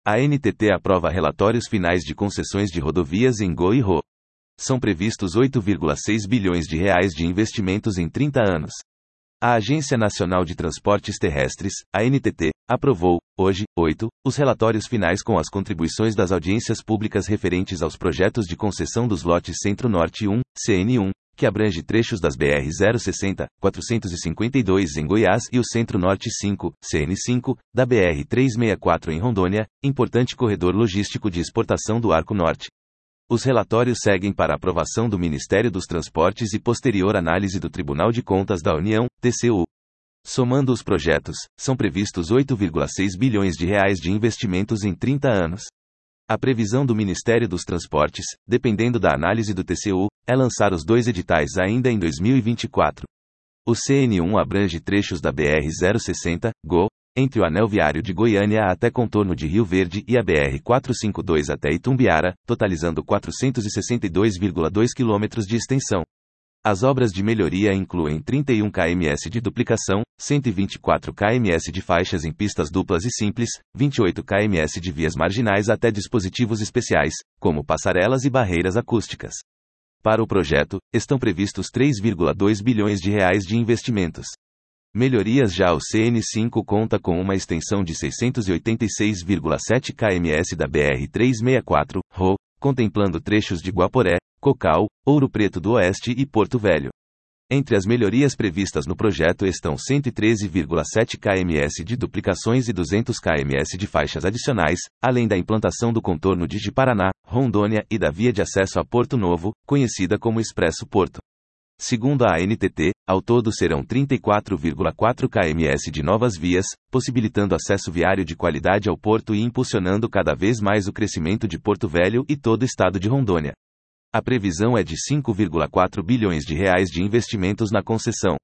A ANTT aprova relatórios finais de concessões de rodovias em GO e RO. São previstos 8,6 bilhões de reais de investimentos em 30 anos. A Agência Nacional de Transportes Terrestres, a ANTT, aprovou, hoje, os relatórios finais com as contribuições das audiências públicas referentes aos projetos de concessão dos lotes Centro-Norte 1, CN1, que abrange trechos das BR-060, 452 em Goiás e o Centro-Norte 5, CN5, da BR-364 em Rondônia, importante corredor logístico de exportação do Arco Norte. Os relatórios seguem para aprovação do Ministério dos Transportes e posterior análise do Tribunal de Contas da União, TCU. Somando os projetos, são previstos 8,6 bilhões de reais de investimentos em 30 anos. A previsão do Ministério dos Transportes, dependendo da análise do TCU, é lançar os 2 editais ainda em 2024. O CN1 abrange trechos da BR-060, GO, entre o anel viário de Goiânia até contorno de Rio Verde e a BR-452 até Itumbiara, totalizando 462,2 km de extensão. As obras de melhoria incluem 31 km de duplicação, 124 km de faixas em pistas duplas e simples, 28 km de vias marginais até dispositivos especiais, como passarelas e barreiras acústicas. Para o projeto, estão previstos 3,2 bilhões de reais de investimentos. Melhorias. Já o CN5 conta com uma extensão de 686,7 km da BR-364, RO, contemplando trechos de Guaporé, Cocal, Ouro Preto do Oeste e Porto Velho. Entre as melhorias previstas no projeto estão 113,7 km de duplicações e 200 km de faixas adicionais, além da implantação do contorno de Ji-Paraná, Rondônia e da via de acesso a Porto Novo, conhecida como Expresso Porto. Segundo a ANTT, ao todo serão 34,4 km de novas vias, possibilitando acesso viário de qualidade ao porto e impulsionando cada vez mais o crescimento de Porto Velho e todo o estado de Rondônia. A previsão é de 5,4 bilhões de reais de investimentos na concessão.